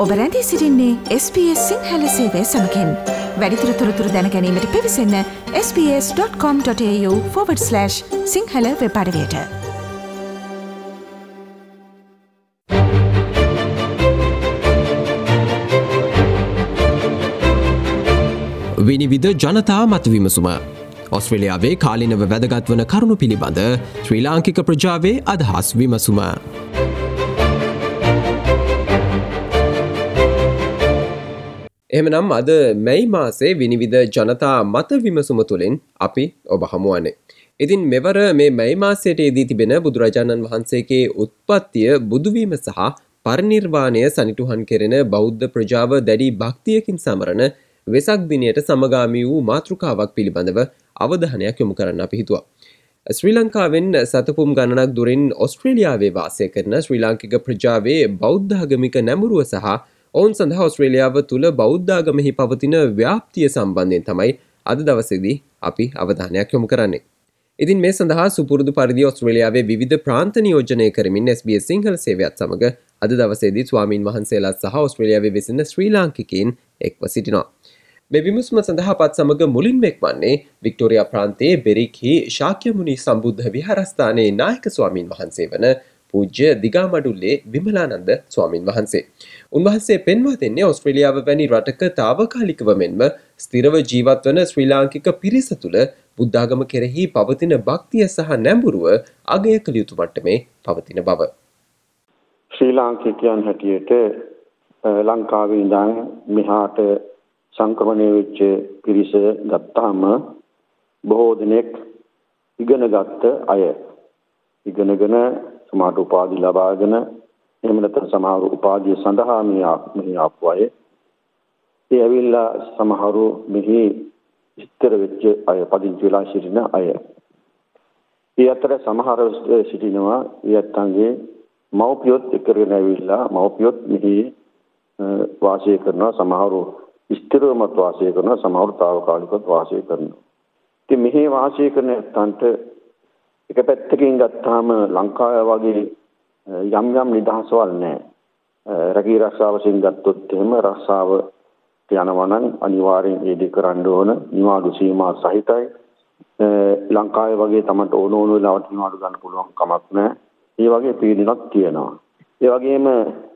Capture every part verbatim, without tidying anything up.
ඔබ රැඳී සිටින්නේ එස් බී එස් සිංහල සේවය සමගින්. වැඩිදුර තොරතුරු දැන ගැනීමට පිවිසන්න S B S dot com dot A U forward slash Sinhala web අඩවියට. විනිවිද ජනතා මත විමසුම. ඔස්ට්‍රේලියාවේ කාලිනව වැදගත් වන කරුණු පිළිබඳ ශ්‍රී ලාංකික ප්‍රජාවේ අදහස් විමසුම. එහෙමනම් අද මැයි මාසේ විනිවිද ජනතා මත විමසුම තුළින් අපි ඔබ හමුවන්නේ. ඉතින් මෙවර මේ මැයි මාසයට යෙදී තිබෙන බුදුරජාණන් වහන්සේගේ උත්පත්තිය, බුදුවීම සහ පරිනිර්වාණය සනිටුහන් කෙරෙන බෞද්ධ ප්‍රජාව දැඩි භක්තියකින් සමරන වෙසක් දිනයට සමගාමී වූ මාතෘකාවක් පිළිබඳව අවධානයක් යොමු කරන්න අපි හිතුවා. ශ්‍රී ලංකාවෙන් සතපුම් ගණනක් දුරින් ඔස්ට්‍රේලියාවේ වාසය කරන ශ්‍රී ලාංකික ප්‍රජාවේ බෞද්ධ ආගමික නැඹුරුව සහ ඔවුන් සඳහා ඔස්ට්‍රේලියාව තුළ බෞද්ධ ආගමෙහි පවතින ව්‍යාප්තිය සම්බන්ධයෙන් තමයි අද දවසේදී අපි අවධානයක් යොමු කරන්නේ. ඉතින් මේ සඳහා සුපුරුදු පරිදි ඔස්ට්‍රේලියාවේ විවිධ ප්‍රාන්ත නියෝජනය කරමින් එස් බී එස් සිංහල සේවයත් සමග අද දවසේදී ස්වාමීන් වහන්සේලා සහ ඔස්ට්‍රේලියාවේ වෙසෙන ශ්‍රී ලාංකිකයින් එක්ව සිටිනවා. මේ විමසුම සඳහා පත් සමග මුලින්ම එක්වන්නේ වික්ටෝරියා ප්‍රාන්තයේ බෙරික්හි ශාක්‍යමුනි සම්බුද්ධ විහාරස්ථානයේ නායක ස්වාමීන් වහන්සේ වන පූජ්‍ය දිගාමඩුල්ලේ විමලානන්ද ස්වාමීන් වහන්සේ. උන්වහන්සේ පෙන්වා දෙන්නේ ඔස්ට්‍රේලියාව වැනි රටක తాවකාලිකව මෙන්ම ස්ථිරව ජීවත් වන ශ්‍රී ලාංකික පිරිස තුළ බුද්ධාගම කෙරෙහි පවතින භක්තිය සහ නැඹුරුව අගය කළ යුතු මට්ටමේ පවතින බව. ශ්‍රී ලාංකිකයන් හැටියට ලංකාවේ ඉඳන් මෙහාට සංක්‍රමණය වෙච්ච පිරිස ගත්තාම බොහෝ දෙනෙක් ඉගෙනගත්ත අය. ඉගෙනගෙන සමහර උපාධි ලබාගෙන එහෙම නැත්නම් සමහර උපාධිය සඳහා මේ ආපු අය. ඒ ඇවිල්ලා සමහරු මෙහි ඉස්තර වෙච්ච අය, පදිංචි වෙලා සිටින අය. ඒ අතර සමහර සිටිනවා ඊයත්න්ගේ මව්පියොත් එක්කගෙන ඇවිල්ලා මව්පියොත් මෙහි වාසය කරනවා. සමහරු ස්ථිරවමත් වාසය කරනවා, සමහරු తాවකාලිකව වාසය කරනවා. ඉතින් මෙහි වාසය කරන ඇත්තන්ට එක පැත්තකින් ගත්තාම ලංකාව වගේ යම් යම් නිදහසවල් නැහැ. රැකී රක්ෂාව වශයෙන් ගත්තොත් එහෙම රක්ෂාව යනවා නම් අනිවාර්යෙන් ඒ දෙක කරන්න ඕන. නිවාඩු සීමා සහිතයි. ලංකාවේ වගේ තමයි ඕන ඕන වෙලාවට නිවාඩු ගන්න පුළුවන් කමක් නැහැ. ඒ වගේ පීඩනක් තියෙනවා. ඒ වගේම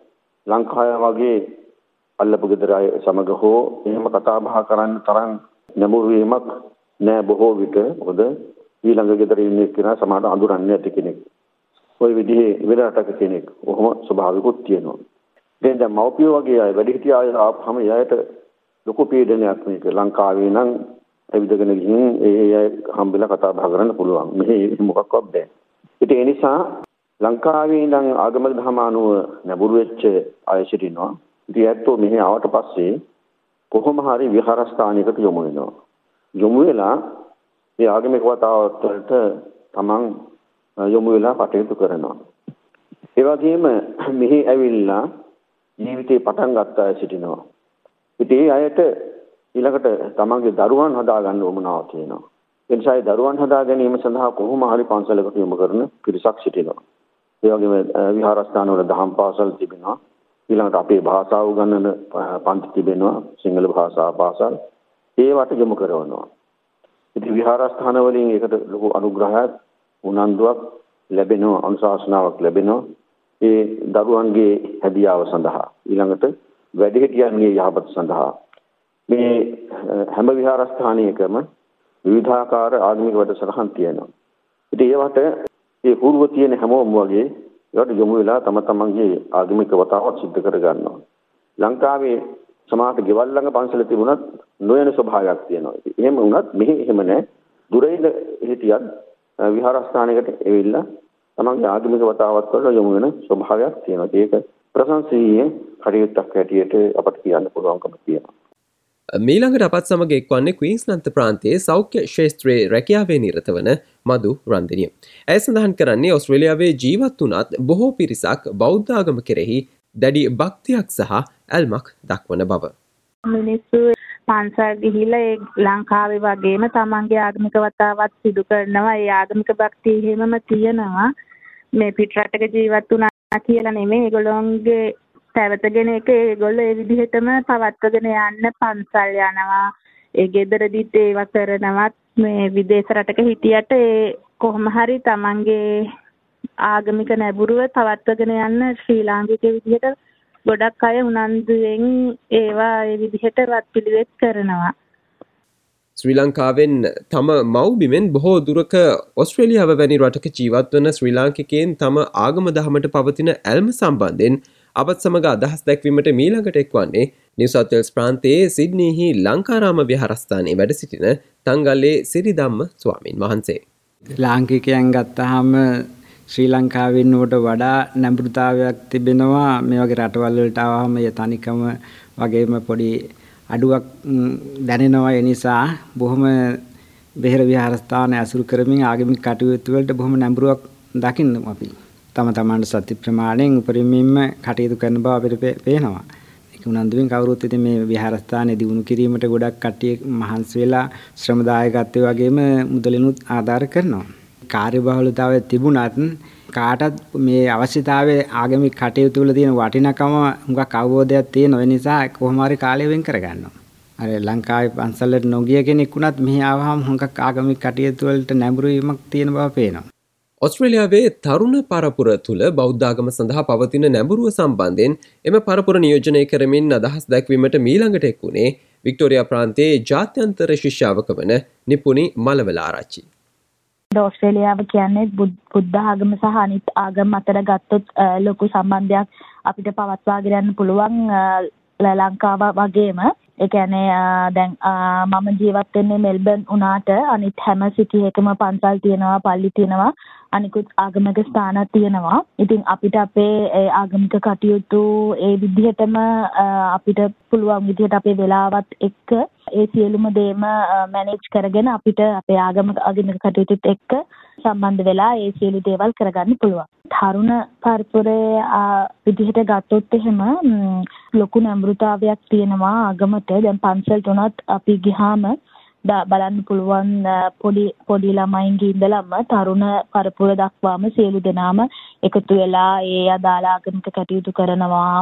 ලංකාව වගේ අල්ලපු ගෙදර අය සමග හෝ එහෙම කතා බහ කරන්න තරම් නැඹුරු වීමක් නැහැ බොහෝ විට. මොකද ඊළඟ ගෙදර ඉන්නේ කෙනා සමහරට අඳුරන්නේ නැති කෙනෙක්. ওই විදිහේ වෙන රටක කෙනෙක්. ඔහොම ස්වභාවිකුත් තියෙනවා. දැන් දැන් මව්පියෝ වගේ අය වැඩිහිටිය අය ආපහම එයාට ලොකු පීඩනයක් මේක. ලංකාවේ නම් ඇවිදගෙන ගිහින් ඒ අය හම්බෙලා කතා බහ කරන්න පුළුවන්. මෙහි මොකක්වත් බෑ. ඒ නිසා ලංකාවේ ඉඳන් ආගමික ධර්ම අනුව නැඹුරු වෙච්ච අය සිටිනවා. ඉතින් ඇත්තෝ මෙහි ආවට පස්සේ කොහොම හරි විහාරස්ථානයකට යොමු වෙනවා. යොමු වෙලා ඒ ආගමික වතාවත් වලට තමන් යොමු වෙලා කටයුතු කරනවා. ඒ වගේම මෙහි ඇවිල්ලා ජීවිතේ පටන් ගත්ත අය සිටිනවා. ඉතින් ඒ අයට ඊළඟට තමන්ගේ දරුවන් හදා ගන්න උවමනාවක් තියෙනවා. ඒ නිසා ඒ දරුවන් හදා ගැනීම සඳහා කොහොම හරි පන්සලකට යොමු කරන පිරිසක් සිටිනවා. ඒ වගේම විහාරස්ථාන වල දහම් පාසල් තිබෙනවා. ඊළඟට අපේ භාෂාව උගන්වන පන්ති තිබෙනවා. සිංහල භාෂා පාසල් ඒවට යොමු කරනවා. ඉතින් විහාරස්ථාන වලින් ඒකට ලොකු අනුග්‍රහයක් උනන්දුවක් ලැබෙනවා, අනුශාසනාවක් ලැබෙනවා ඒ දරුවන්ගේ හැදියාව සඳහා, ඊළඟට වැඩිහිටියන්ගේ යහපත සඳහා. මේ හැම විහාරස්ථානයකම විවිධාකාර ආගමික වැඩසටහන් තියෙනවා. ඉතින් ඒවට ඒ పూర్ව තියෙන හැමෝම වගේ ඒවට යොමු වෙලා තම තමන්ගේ ආගමික වතාවත් සිද්ධ කර ගන්නවා. ලංකාවේ සමහරට ගෙවල් ළඟ පන්සල තිබුණත් නොයන ස්වභාවයක් තියෙනවා. එහෙම වුණත් මෙහි එහෙම නැහැ. දුරයිද හිටියත් විහාරස්ථානයකට එවිල්ලා තමන්ගේ ආගමික වතාවත් වල යොමු වෙන ස්වභාවයක් තියෙනවා. ඒක ප්‍රශංසනීය කටයුත්තක් හැටියට අපට කියන්න පුළුවන්කම තියෙනවා. මීළඟට අපත් සමග එක්වන්නේ ක්වීන්ස්ලන්ත ප්‍රාන්තයේ සෞඛ්‍ය ක්ෂේත්‍රයේ රැකියාවේ නිරත වන මදු රන්දිනිය. ඇය සඳහන් කරන්නේ ඔස්ට්‍රේලියාවේ ජීවත් වුණත් බොහෝ පිරිසක් බෞද්ධ ආගම කෙරෙහි දැඩි භක්තියක් සහ ඇල්මක් දක්වන බව. මිනිස්සු පන්සල් ගිහිල්ලා ඒ ලංකාවේ වගේම තමන්ගේ ආගමික වතාවත් සිදු කරනවා. ඒ ආගමික භක්තිය එහෙමම තියෙනවා. මේ පිටරටක ජීවත් වුණා කියලා නෙමෙයි. ඒගොල්ලෝන්ගේ පැවතගෙන ඒක ඒගොල්ලෝ ඒ විදිහටම පවත්වාගෙන යන්න පන්සල් යනවා. ඒ ගෙදරදිත් ඒවා කරනවත් මේ විදේශ රටක හිටියට ඒ කොහොම හරි තමන්ගේ ආගමික නැඹුරුව පවත්වාගෙන යන්න ශ්‍රී ලාංකික විදිහට ගොඩක් අය උනන්දුවෙන් ඒවා ඒ විදිහට වත්පිළිවෙත් කරනවා. ශ්‍රී ලංකාවෙන් තම මව්බිමෙන් බොහෝ දුරක ඔස්ට්‍රේලියාව වැනි රටක ජීවත් වන ශ්‍රී ලාංකිකයන් තම ආගම දහමට පවතින ඇල්ම සම්බන්ධයෙන් අපත් සමග අදහස් දැක්වීමට මීළඟට එක්වන්නේ නිව් සවුත් වේල්ස් ප්‍රාන්තයේ සිඩ්නිහි ලංකාරාම විහාරස්ථානයේ වැඩ සිටින තංගල්ලේ සිරිධම්ම ස්වාමින් වහන්සේ. ලාංකිකයන් ගත්තාම ශ්‍රී ලංකාවෙන් උඩ වඩා නැඹුරුතාවයක් තිබෙනවා. මේ වගේ රටවල් වලට ආවම ඒ තනිකම වගේම පොඩි අඩුවක් දැනෙනවා. ඒ නිසා බොහොම බෙහෙර විහාරස්ථාන ඇසුරු කරමින් ආගමික කටයුතු වලට බොහොම නැඹුරුවක් දකින්න අපි තම තමන්ට සත්‍ය ප්‍රමාණයෙන් උපරිමයෙන්ම කටයුතු කරන බව අපිට පේනවා. ඒක උනන්දුවෙන් කවුරුත් ඉතින් මේ විහාරස්ථානයේ දිනු කිරීමට ගොඩක් කට්ටිය මහන්සි වෙලා ශ්‍රම දායකත්වයේ වගේම මුදලිනුත් ආධාර කරනවා. කාර්යබහුලතාවය තිබුණත් කාටත් මේ අවශ්‍යතාවයේ ආගමික කටයුතු වල තියෙන වටිනාකම හුඟක් අවබෝධයක් තියෙන නිසා කොහොම හරි කාලය වෙන් කරගන්නවා. අර ලංකාවේ පන්සලට නොගිය කෙනෙක් වුණත් මෙහි ආවහම හුඟක් ආගමික කටයුතු වලට නැඹුරු වීමක් තියෙන බව පේනවා. ඔස්ට්‍රේලියාවේ තරුණ පරපුර තුළ බෞද්ධ ආගම සඳහා පවතින නැඹුරුව සම්බන්ධයෙන් එම පරපුර නියෝජනය කරමින් අදහස් දැක්වීමට මීළඟට එක්වුණේ වික්ටෝරියා ප්‍රාන්තයේ ජාත්‍යන්තර ශිෂ්‍යාවක වන නිපුණි මලවල ආරච්චි. ඔස්ට්‍රේලියාව කියන්නේ බුද්ධ ආගම සහ අනිත් ආගම් අතර ගත්තොත් ලොකු සම්බන්ධයක් අපිට පවත්වාගෙන යන්න පුළුවන් ලංකාව වගේම. ඒ කියන්නේ දැන් මම ජීවත් වෙන්නේ මෙල්බර්න් උනාට අනිත් හැම සිටි එකම පන්සල් තියෙනවා, පල්ලි තියෙනවා, අනිකුත් ආගමික ස්ථාන තියෙනවා. ඉතින් අපිට අපේ ආගමික කටයුතු ඒ විදිහටම අපිට පුළුවන් විදිහට අපේ වෙලාවත් එක්ක ඒ සියලුම දේම මැනේජ් කරගෙන අපිට අපේ ආගමික ආගමික කටයුතුත් එක්ක සම්බන්ධ වෙලා ඒ සියලු දේවල් කරගන්න පුළුවන්. තරුණ පරපුරේ විදිහට ගත්තොත් එහෙම ලොකු නැඹුරුතාවයක් තියෙනවා ආගමට. දැන් පන්සලට උනත් අපි ගියාම බලන්න පුළුවන් පොඩි පොඩි ළමයින්ගේ ඉඳලම තරුණ පරපුර දක්වාම සියලු දෙනාම එකතු වෙලා ඒ අදාළ ආගමික කටයුතු කරනවා.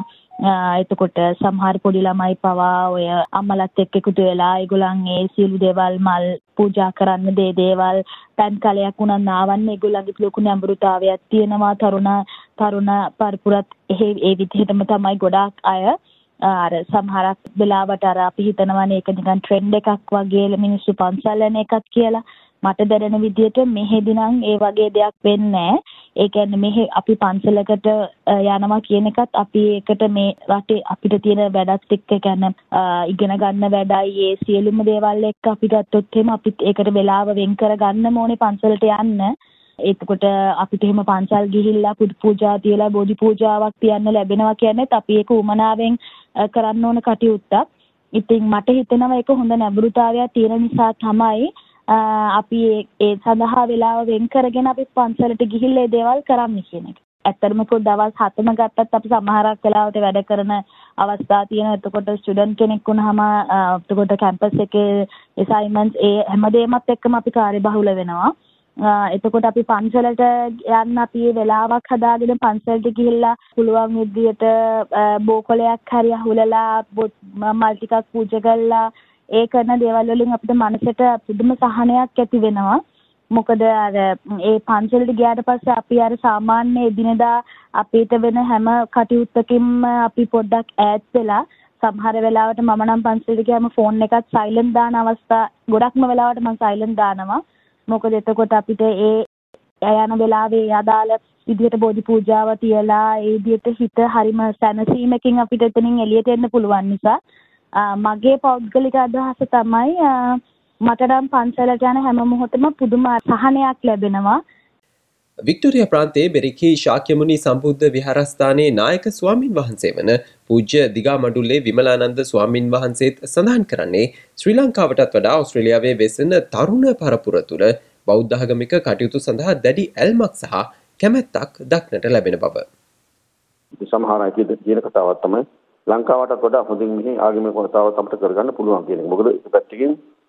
එතකොට සමහර පොඩි ළමයි පවා ඔය අම්මලත් එක්ක එකතු වෙලා ඒගොල්ලන් ඒ සියලු දේවල් මල් පූජා කරන්න දේ දේවල් පෑන් කලයක් උනන් නාවන්න ඒගොල්ලන්ගේ ලොකු නැඹුරුතාවයක් තියෙනවා. තරුණ තරුණ පරපුරත් ඒ විදිහටම තමයි ගොඩාක් අය අර සමහරක් වෙලාවට අර අපි හිතනවානේ ඒක නිකන් ට්‍රෙන්ඩ් එකක් වගේ මිනිස්සු පන්සල් යන එකක් කියලා. මට දැනෙන විදිහට මෙහෙදි නම් ඒ වගේ දෙයක් වෙන්නේ නැහැ. ඒ කියන්නේ මෙහෙ අපි පන්සලකට යනවා කියන එකත් අපි ඒකට මේ රටේ අපිට තියෙන වැඩත් එක්ක කියන්නේ ඉගෙන ගන්න වැඩයි ඒ සියලුම දේවල් එක්ක අපි ගත්තොත් එහෙම අපිත් ඒකට වෙලාව වෙන් කර ගන්න ඕනේ පන්සලට යන්න. එතකොට අපිට එහෙම පන්සල් ගිහිල්ලා පුදු පූජා තියලා බෝධි පූජාවක් තියන්න ලැබෙනවා කියන්නේත් අපි ඒක උමනාවෙන් කරන්න ඕන කටයුත්තක්. ඉතින් මට හිතෙනවා ඒක හොඳ නැඹුරුතාවයක් තියෙන නිසා තමයි අපි ඒ සඳහා වෙලාව වෙන් කරගෙන අපි පන්සලට ගිහිල්ලා ඒ දේවල් කරන්න කියන එක. ඇත්තටම කො දවස් හතම ගත්තත් අපි සමහරක් වෙලාවට වැඩ කරන අවස්ථා තියෙනවා. එතකොට ස්ටුඩන්ට් කෙනෙක් වුණාම එතකොට කැම්පස් එකේ අසයින්මන්ට්ස් ඒ හැමදේමත් එක්කම අපි කාර්යබහුල වෙනවා. එතකොට අපි පන්සලට යන්න අපි වෙලාවක් හදාගෙන පන්සලට ගිහිල්ලා පුළුවන් විදියට බෝකොලයක් හරි අහුලලා මල් ටිකක් පූජා කරලා ඒ කරන දේවල් වලින් අපිට මනසට පුදුම සහනයක් ඇති වෙනවා. මොකද අර ඒ පන්සලට ගියාට පස්සේ අපි අර සාමාන්‍ය එදිනෙදා අපිට වෙන හැම කටයුත්තකින්ම අපි පොඩ්ඩක් ඈත් වෙලා සමහර වෙලාවට මම නම් පන්සලට ගියාම ෆෝන් එකත් සයිලන්ට් දාන අවස්ථා ගොඩක්ම වෙලාවට මම සයිලන්ට් දානවා. මොකද එතකොට අපිට ඒ යන වෙලාවේ අදාළ විදිහට බෝධි පූජාව තියලා ඒ විදිහට හිත හරිම සැනසීමකින් අපිට එතනින් එළියට එන්න පුළුවන් නිසා මගේ පෞද්ගලික අදහස තමයි මට නම් පන්සලට යන හැම මොහොතම පුදුම සහනයක් ලැබෙනවා. වික්ටෝරියා ප්‍රාන්තයේ බෙරිකී ශාක්‍යමුනි සම්බුද්ධ විහාරස්ථානයේ නායක ස්වාමින් වහන්සේ වන පූජ්‍ය දිගාමඩුල්ලේ විමලානන්ද ස්වාමින් වහන්සේත් සඳහන් කරන්නේ ශ්‍රී ලංකාවටත් වඩා ඔස්ට්‍රේලියාවේ වෙසෙන තරුණ පරපුර තුළ බෞද්ධ ආගමික කටයුතු සඳහා දැඩි ඇල්මක් සහ කැමැත්තක් දක්නට ලැබෙන බව. සමහර අය කියන කතාවක් තමයි ලංකාවටත් වඩා හොඳින් මෙහි ආගමික කතාවක් අපිට කරගන්න පුළුවන් කියන එක. මොකද ඒක පැත්තකින්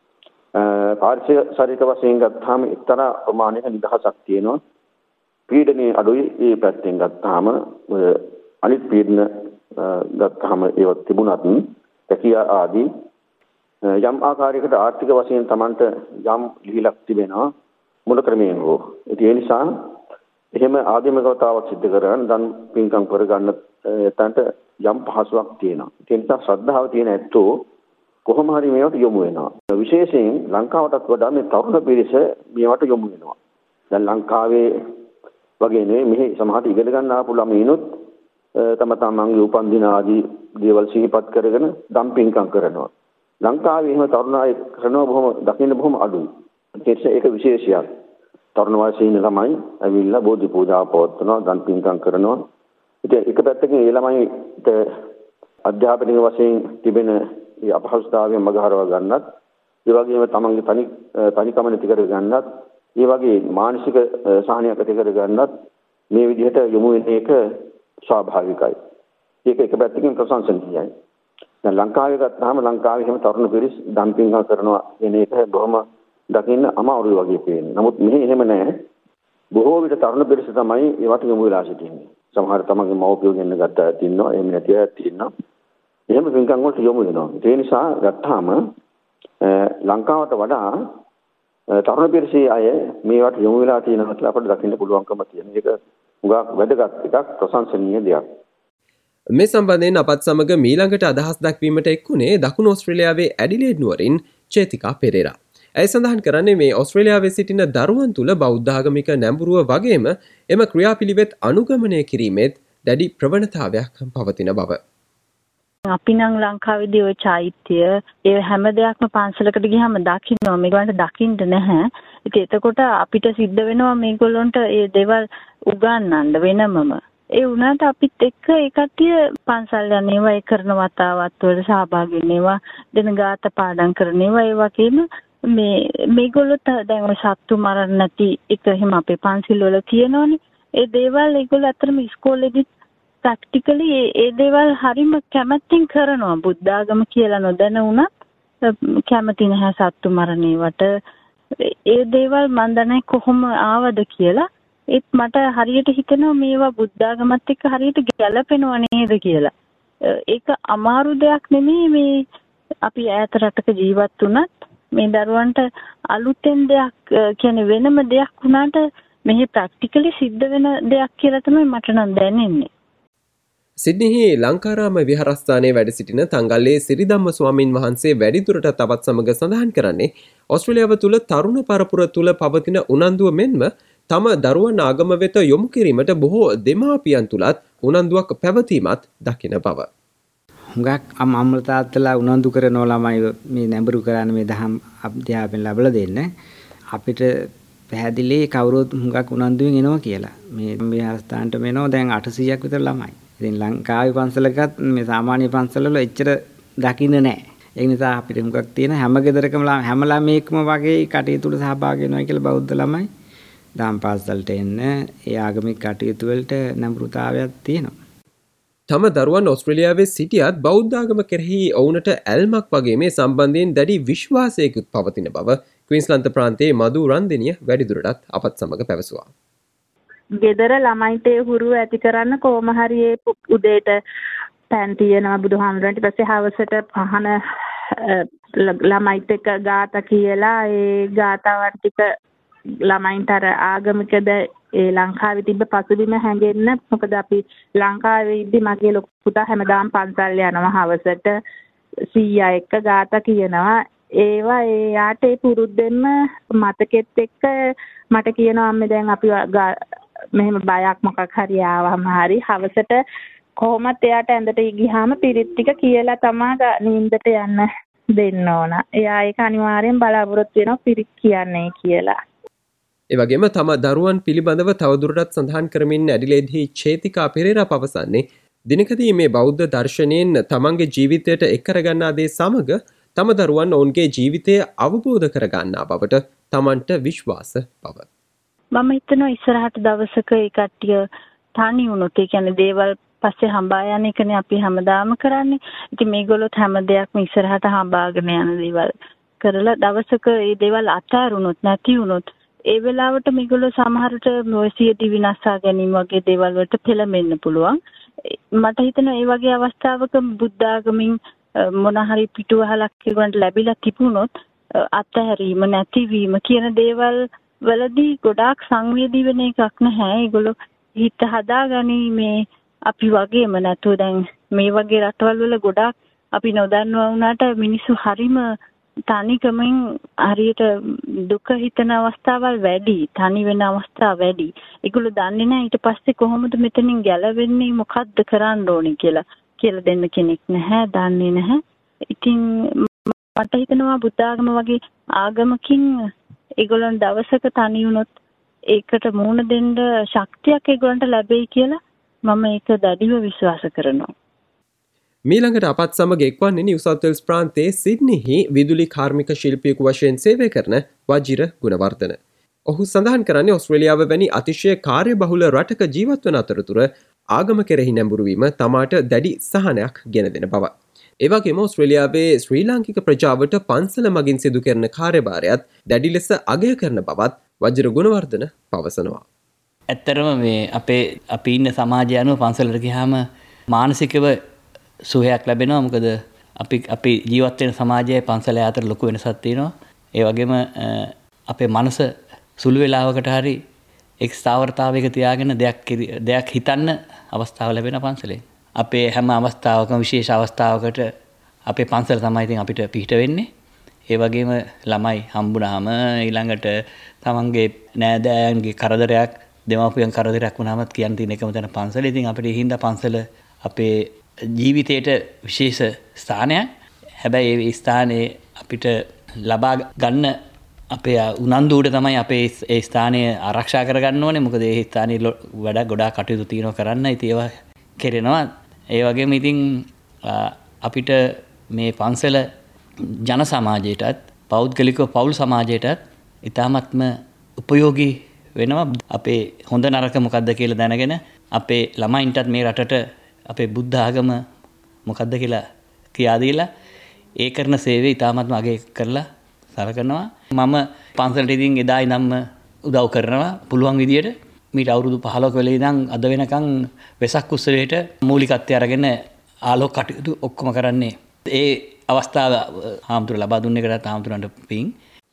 පාරිසරික වශයෙන් ගත්තාම එක්තරා ප්‍රමාණයක නිදහසක් තියෙනවා. පීඩනයේ අඩුයි. ඒ පැත්තෙන් ගත්තාම අනිත් පීඩන ගත්තාම ඒවත් තිබුණත් රැකියා ආදී යම් ආකාරයකට ආර්ථික වශයෙන් Tamanට යම් ලිහිලක් තිබෙනවා මොන ක්‍රමයෙන් හෝ. ඒ නිසා එහෙම ආගමිකතාවක් සිද්ධ කරගන්න දන් පින්කම් කරගන්න එතනට යම් පහසුවක් තියෙනවා. ඒ නිසා ශ්‍රද්ධාව තියෙන ඇත්තෝ කොහොම හරි මේවට යොමු වෙනවා. විශේෂයෙන් ලංකාවටත් වඩා මේ තරුණ පිරිස මේවට යොමු වෙනවා. දැන් ලංකාවේ වගේ නෙවෙයි මෙහි සමහරට ඉගෙන ගන්න ආපු ළමයිනුත් තම තමන්ගේ උපන්දින ආදී දේවල් සිහිපත් කරගෙන දන් පින්කම් කරනවා. ලංකාවේ එහෙම තරුණ අය කරනවා බොහොම දකින්න බොහොම අඩුයි. ඒක විශේෂයක්. තරුණ වයසේ ඉන්න ළමයි ඇවිල්ලා බෝධි පූජා පවත්වනවා, දන් පින්කම් කරනවා. ඉතින් එක පැත්තකින් ඒ ළමයිට අධ්‍යාපනික වශයෙන් තිබෙන මේ අපහසුතාවය මගහරව ගන්නත්, ඒ වගේම තමන්ගේ තනි තනිකම නැති කර ගන්නත්, ඒ වගේ මානසික සහනයක් ඇති කර ගන්නත් මේ විදිහට යොමු වෙන එක ස්වාභාවිකයි. ඒක එක පැත්තකින් ප්‍රශංසනීයයි. දැන් ලංකාවේ ගත්තාම ලංකාවේ හැම තරුණ පිරිස් දන් පින්කම් කරනවා කියන එක බොහොම දකින්න අමාරුයි වගේ පේන්නේ. නමුත් මෙහි එහෙම නැහැ. බොහෝ විට තරුණ පිරිස තමයි ඒවට යොමු වෙලා සිටින්නේ. සමහර තමන්ගේ මව්පියෝ ගෙන්න ගත්ත අය ඉන්නවා, එහෙම නැති අය ඉන්නවා. එහෙම පින්කම් වලට යොමු වෙනවා. ඒ නිසා ගත්තාම ලංකාවට වඩා තරුණ පිරිසේ අය මේවට යොමු වෙලා තියෙනවා කියලා අපිට දකින්න පුළුවන්කම තියෙන. ඒක උගා වැදගත් එකක්, ප්‍රශංසනීය දෙයක්. මේ සම්බන්ධයෙන් අපත් සමග මීළඟට අදහස් දක්වීමට එක්ුණේ දකුණු ඕස්ට්‍රේලියාවේ ඇඩිලේඩ් නුවරින් චේතිකා පෙරේරා. ඇය සඳහන් කරන්නේ මේ ඕස්ට්‍රේලියාවේ සිටින දරුවන් තුළ බෞද්ධ ආගමික නැඹුරුව වගේම එම ක්‍රියාපිළිවෙත් අනුගමනය කිරීමේත් දැඩි ප්‍රවණතාවයක් පවතින බව. අපි නම් ලංකාවේදී ওই චෛත්‍ය ඒ හැම දෙයක්ම පන්සලකට ගියාම දකින්නවා. මේගොල්ලන්ට දකින්න නැහැ. ඉතින් එතකොට අපිට සිද්ධ වෙනවා මේගොල්ලන්ට ඒ දේවල් උගන්වන්න වෙනමම. ඒ වුණාට අපිත් එක්ක ඒ කට්ටිය පන්සල් යන්නේවා, ඒ කරන වතාවත් වල සහභාගී වෙනවා, දෙන ගාත පාඩම් කරනවා. ඒ වගේම මේ මේගොල්ලොත් දැන් ඔය සත්තු මරන්න නැති එක එහෙම අපේ පන්සල් වල තියෙනවනේ. ඒ දේවල් ඒගොල්ලෝ අතරම ඉස්කෝලේදී ප්‍රැක්ටිකලි ඒ දේවල් හරිම කැමැත්තෙන් කරනවා. බුද්ධ ආගම කියලා නොදැන වුණත් කැමති නැහැ සත්තු මරණේවට. ඒ දේවල් මන් දන්නේ කොහොම ආවද කියලා. ඒත් මට හරියට හිතෙනවා මේවා බුද්ධ ආගමත් එක්ක හරියට ගැලපෙනව නේද කියලා. ඒක අමාරු දෙයක් නෙමෙයි. මේ අපි ඈත රටක ජීවත් වුණත් මේ දරුවන්ට අලුතෙන් දෙයක් කියන්නේ වෙනම දෙයක් වුණාට මෙහි ප්‍රැක්ටිකලි සිද්ධ වෙන දෙයක් කියලා තමයි මට නම් දැනෙන්නේ. සිඩ්නිහි ලංකාරාම විහාරස්ථානයේ වැඩ සිටින තංගල්ලේ සිරිධම්ම ස්වාමින් වහන්සේ වැඩිදුරටත් තවත් සමග සඳහන් කරන්නේ ඕස්ට්‍රේලියාව තුළ තරුණ පරපුර තුළ පවතින උනන්දුව මෙන්ම තම දරුවන් ආගම වෙත යොමු කිරීමට බොහෝ දෙමාපියන් තුලත් උනන්දුවක් පැවතීමත් දකින බව. හුඟක් අම්මලා තාත්තලා උනන්දු කරන ළමයි මේ නැඹුරු කරන්නේ මේ දහම් අධ්‍යාපනය ලැබලා දෙන්න. අපිට පැහැදිලි කවුරුත් හුඟක් උනන්දුවෙන් එනවා කියලා. මේ විහාරස්ථානට මෙනවා දැන් අටසීයක් විතර ළමයි. ඉතින් ලංකාවේ පන්සලකත් මේ සාමාන්‍ය පන්සලවල එච්චර දකින්න නැහැ. ඒ නිසා අපිට හුඟක් තියෙන හැම ගෙදරකම හැම ළමයෙක්ම වගේ කටයුතු වල සහභාගී වෙනවා කියලා බෞද්ධ ළමයි දහම් පාසලට එන්න ඒ ආගමික කටයුතු වලට නැඹුරුතාවයක් තියෙනවා. තම දරුවන් ඕස්ට්‍රේලියාවේ සිටියත් බෞද්ධ ආගම කෙරෙහි ඔවුන්ට ඇල්මක් වගේ මේ සම්බන්ධයෙන් දැඩි විශ්වාසයකුත් පවතින බව ක්වීන්ස්ලන්ත ප්‍රාන්තයේ මදු රන්දිනිය වැඩිදුරටත් අපත් සමග පැවසුවා. ගෙදර ළමයිට හුරු ඇති කරන්න කොහොම හරි ඒ උදේට පෑන් තියනවා බුදුහාමුදුරන්ට. ඊට පස්සේ හවසට පහන ළමයිට එක ගාථා කියලා ඒ ගාථාවන් ටික ළමයින්ට අර ආගමිකද ඒ ලංකාවේ තිබ්බ පසුබිම හැංගෙන්න. මොකද අපි ලංකාවේ ඉද්දි මගේ ලොකු පුතා හැමදාම පන්සල් යනවා හවසට සීයා එක්ක ගාථා කියනවා. ඒවා ඒ යාට ඒ පුරුද්දෙන්ම මතකෙත් එක්ක මට කියනවා අම්මේ දැන් අපි මෙහෙම බයක් මොකක් හරි ආවම හරි හවසට කොහොමත් එයාට ඇඳට ගියාම පිරිත් ටික කියලා තමයි නිින්දට යන්න දෙන්න ඕන. එයා ඒක අනිවාර්යෙන් බලාපොරොත්තු වෙනවා පිරිත් කියන්නේ කියලා. ඒ වගේම තම දරුවන් පිළිබඳව තවදුරටත් සඳහන් කරමින් ඇඩිලේඩ්හි චේතිකා පෙරේරා පවසන්නේ දිනකදී මේ බෞද්ධ දර්ශනයෙන් තමන්ගේ ජීවිතයට එක් කරගන්නා දේ සමග තම දරුවන් ඔවුන්ගේ ජීවිතය අවබෝධ කරගන්නා බවට තමන්ට විශ්වාස බව. මම හිතනවා ඉස්සරහට දවසක ඒ කට්ටිය තනි වුණොත් ඒ කියන්නේ දේවල් පස්සේ හඹා යන එකනේ අපි හැමදාම කරන්නේ. ඉතින් මේගොල්ලොත් හැම දෙයක්ම ඉස්සරහට හඹාගෙන යන දේවල් කරලා දවසක මේ දේවල් අතාරුණොත් නැති වුණොත් ඒ වෙලාවට මේගොල්ලෝ සමහරට මොසියදී විනාශා ගැනීම වගේ දේවල් වලට පෙළඹෙන්න පුළුවන්. මට හිතෙනවා ඒ වගේ අවස්ථාවක බුද්ධ ආගමින් මොන හරි පිටුවහලක් ඒගොල්ලන්ට ලැබිලා තිබුණොත් අත්හැරීම නැතිවීම කියන දේවල් වලදී ගොඩාක් සංවේදී වෙන එකක් නැහැ. ඒගොල්ලෝ හිත හදාගනීමේ අපි වගේම නැතුව දැන් මේ වගේ රටවල් වල ගොඩාක් අපි නොදන්නවා වුණාට මිනිස්සු හරිම තනිකමෙන් හරියට දුක හිතන අවස්ථාවල් වැඩි, තනි වෙන අවස්ථා වැඩි. ඒගොල්ලෝ දන්නේ නැහැ ඊට පස්සේ කොහොමද මෙතනින් ගැලවෙන්නේ, මොකද්ද කරන්න ඕනේ කියලා කියලා දෙන්න කෙනෙක් නැහැ, දන්නේ නැහැ. ඉතින් මට හිතෙනවා බුද්ධ ආගම වගේ ආගමකින් ඒගොල්ලන් දවසක තනි වුණොත් ඒකට මුහුණ දෙන්න ශක්තියක් ඒගොල්ලන්ට ලැබෙයි කියලා මම ඒක දැඩිව විශ්වාස කරනවා. මීළඟට අපත් සමග එක්වන්නේ නිව් සවුත් වෙල්ස් ප්‍රාන්තයේ සිඩ්නිහි විදුලි කාර්මික ශිල්පියෙකු වශයෙන් සේවය කරන වජිර ගුණවර්ධන. ඔහු සඳහන් කරන්නේ ඔස්ට්‍රේලියාව වැනි අතිශය කාර්යබහුල රටක ජීවත් වන අතරතුර ආගම කෙරෙහි නැඹුරු වීම තමාට දැඩි සහනයක් ගෙන දෙන බව. ඒ වගේම ඔස්ට්‍රේලියාවේ ශ්‍රී ලාංකික ප්‍රජාවට පන්සල මගින් සිදු කරන කාර්යභාරයත් දැඩි ලෙස අගය කරන බවත් වජිර ගුණවර්ධන පවසනවා. ඇත්තරම මේ අපේ අපි ඉන්න සමාජය අනුව පන්සලට ගියාම මානසිකව සුවයක් ලැබෙනවා. මොකද අපි අපි ජීවත් වෙන සමාජයේ පන්සල අතර ලොකු වෙනසක් තියෙනවා. ඒ වගේම අපේ මනස සුළු වේලාවකට හරි එක් ස්ථාවරතාවයක තියාගෙන දෙයක් දෙයක් හිතන්න අවස්ථාව ලැබෙන පන්සලෙන්. අපේ හැම අවස්ථාවකම විශේෂ අවස්ථාවකට අපේ පන්සල තමයි ඉතින් අපිට පිහිට වෙන්නේ. ඒ වගේම ළමයි හම්බුනහම ඊළඟට තමන්ගේ නෑදෑයන්ගේ කරදරයක්, දෙමාපියන් කරදරයක් වුණාමත් කියන්න තියෙන එකම තැන පන්සල. ඉතින් අපිට හින්දා පන්සල අපේ ජීවිතයට විශේෂ ස්ථානයක්. හැබැයි ඒ ස්ථානයේ අපිට ලබා ගන්න අපේ උනන්දුවට තමයි අපේ ඒ ස්ථානය ආරක්ෂා කරගන්න ඕනේ. මොකද ඒ ස්ථානයේ වැඩ ගොඩාක් කටයුතු තියෙනවා කරන්න. ඉතින් ඒවා කෙරෙනවා. ඒ වගේම ඉතින් අපිට මේ පන්සල ජන සමාජයටත් පෞද්ගලික පවුල් සමාජයටත් ඉතාමත්ම උපයෝගී වෙනවා. අපේ හොඳ නරක මොකද්ද කියලා දැනගෙන අපේ ළමයින්ටත් මේ රටට අපේ බුද්ධ ආගම මොකද්ද කියලා කියා දීලා ඒ කරන සේවය ඉතාමත්ම අගය කරලා සලකනවා. මම පන්සලට ඉතින් එදා ඉඳන්ම උදව් කරනවා පුළුවන් විදියට. මීට අවුරුදු පහළොක වෙලේ ඉඳන් අද වෙනකන් වෙසක් උත්සවයට මූලිකත්වය අරගෙන ආලෝක කටයුතු ඔක්කොම කරන්නේ. ඒ අවස්ථාව හාමුදුරුවෝ ලබා දුන්න එකටත් හාමුදුරන්ට පිං.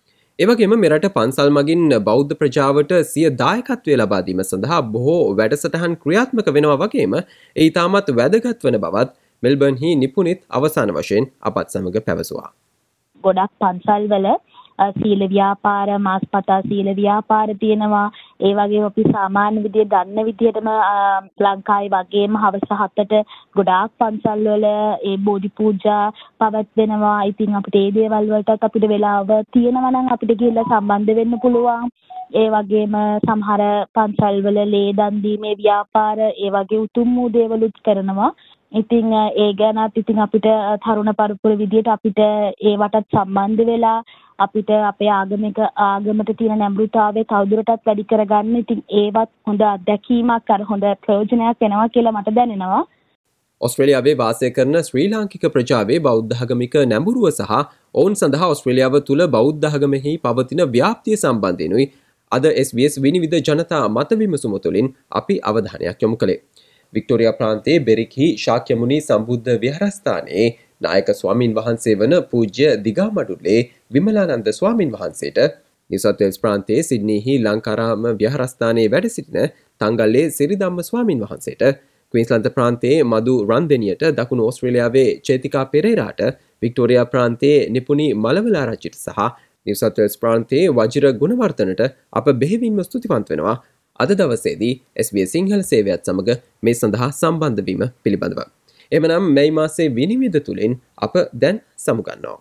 ඒ වගේම මෙරට පන්සල් මගින් බෞද්ධ ප්‍රජාවට සිය දායකත්වය ලබා දීම සඳහා බොහෝ වැඩසටහන් ක්‍රියාත්මක වෙනවා වගේම ඒ ඉතාමත් වැදගත් වන බවත් මෙල්බර්න්හි නිපුණිත් අවසාන වශයෙන් අපත් සමග පැවසුවා. ගොඩක් පන්සල් වල සීල ව්‍යාපාර, මාස්පතා සීල ව්‍යාපාර තියෙනවා. ඒ වගේම අපි සාමාන්‍ය විදියට දන්න විදියටම ලංකාවේ වගේම හවස හතට ගොඩාක් පන්සල් වල ඒ බෝධි පූජා පවත්වනවා. ඉතින් අපිට ඒ දේවල් වලටත් අපිට වෙලාව තියෙනවා නම් අපිට ගිහිල්ලා සම්බන්ධ වෙන්න පුළුවන්. ඒ වගේම සමහර පන්සල් වල ලේ දන් දීමේ ව්‍යාපාර ඒ වගේ උතුම් වූ දේවලුත් කරනවා. ඉතින් ඒ ගැනත් ඉතින් අපිට තරුණ පරපුර විදියට අපිට ඒවටත් සම්බන්ධ වෙලා අපිට අපේ ආගමික ආගමට තියෙන නැඹුරුතාවය තවදුරටත් වැඩි කරගන්න ඉතින් ඒවත් හොඳ අත්දැකීමක් අර හොඳ ප්‍රයෝජනයක් වෙනවා කියලා මට දැනෙනවා. ඔස්ට්‍රේලියාවේ වාසය කරන ශ්‍රී ලාංකික ප්‍රජාවේ බෞද්ධ ආගමික නැඹුරුව සහ ඔවුන් සඳහා ඔස්ට්‍රේලියාව තුළ බෞද්ධ ආගමෙහි පවතින ව්‍යාප්තිය සම්බන්ධයෙන්ුයි අද එස් බී එස් විනිවිද ජනතා මත විමසුම තුළින් අපි අවධානයක් යොමු කළේ. වික්ටෝරියා ප්‍රාන්තයේ බෙරික්හි ශාක්‍ය මුනි සම්බුද්ධ විහාරස්ථානයේ නායක ස්වාමින් වහන්සේ වන පූජ්‍ය දිගාමඩුල්ලේ විමලානන්ද ස්වාමින් වහන්සේට නිව් සවුත් වෙල්ස් ප්‍රාන්තයේ සිඩ්නිහි ලංකාරාම විහාරස්ථානයේ වැඩ සිටින තංගල්ලේ සිරිධම්ම ස්වාමින් වහන්සේට, ක්වීන්ස්ලන්ත ප්‍රාන්තයේ මදු රන්දෙනියට, දකුණු ඕස්ට්‍රේලියාවේ චේතිකා පෙරේරාට, වික්ටෝරියා ප්‍රාන්තයේ නිපුණි මලවලාරච්චිට සහ නිව් සවුත් වෙල්ස් ප්‍රාන්තයේ වජිර ගුණවර්ධනට අප බෙහෙවින්ම ස්තුතිවන්ත වෙනවා අද දවසේදී එස් බී එස් සිංහල සේවයත් සමග මේ සඳහා සම්බන්ධ වීම පිළිබඳව. එමනම් මේ මාසේ විනිවිද තුලින් අප දැන් සමුගන්නවා.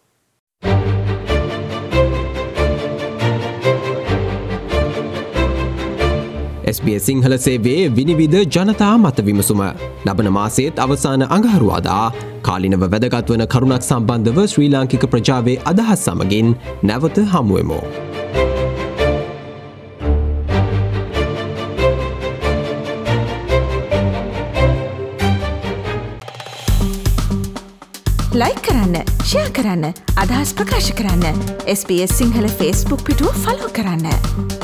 එස් බී එස් සිංහල සේවයේ විනිවිද ජනතා මත විමසුම ලබන මාසයේත් අවසාන අඟහරුවාදා කාලිනව වැදගත් වන කරුණක් සම්බන්ධව ශ්‍රී ලාංකික ප්‍රජාවේ අදහස් සමගින් නැවත හමුවෙමු. ලයික් කරන්න, ෂෙයා කරන්න, අදහස් ප්‍රකාශ කරන්න. S B S Sinhala Facebook පිටුව ෆලෝ කරන්න.